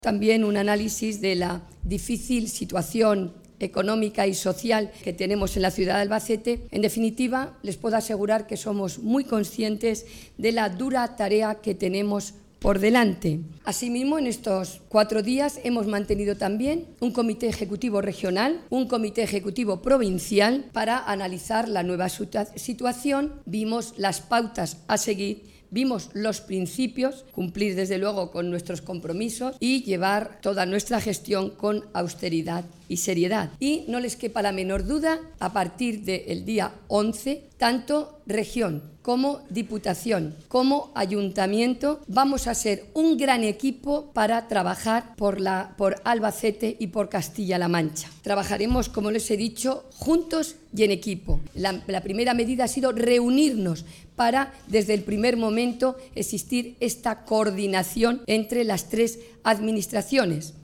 También un análisis de la difícil situación económica y social que tenemos en la ciudad de Albacete. En definitiva, les puedo asegurar que somos muy conscientes de la dura tarea que tenemos por delante. Asimismo, en estos 4 días hemos mantenido también un comité ejecutivo regional, un comité ejecutivo provincial para analizar la nueva situación. Vimos las pautas a seguir, vimos los principios, cumplir desde luego con nuestros compromisos y llevar toda nuestra gestión con austeridad y seriedad. Y no les quepa la menor duda, a partir del día 11, tanto región como diputación como ayuntamiento vamos a ser un gran equipo para trabajar por Albacete y por Castilla-La Mancha. Trabajaremos, como les he dicho, juntos y en equipo. La primera medida ha sido reunirnos para, desde el primer momento, existir esta coordinación entre las 3 administraciones.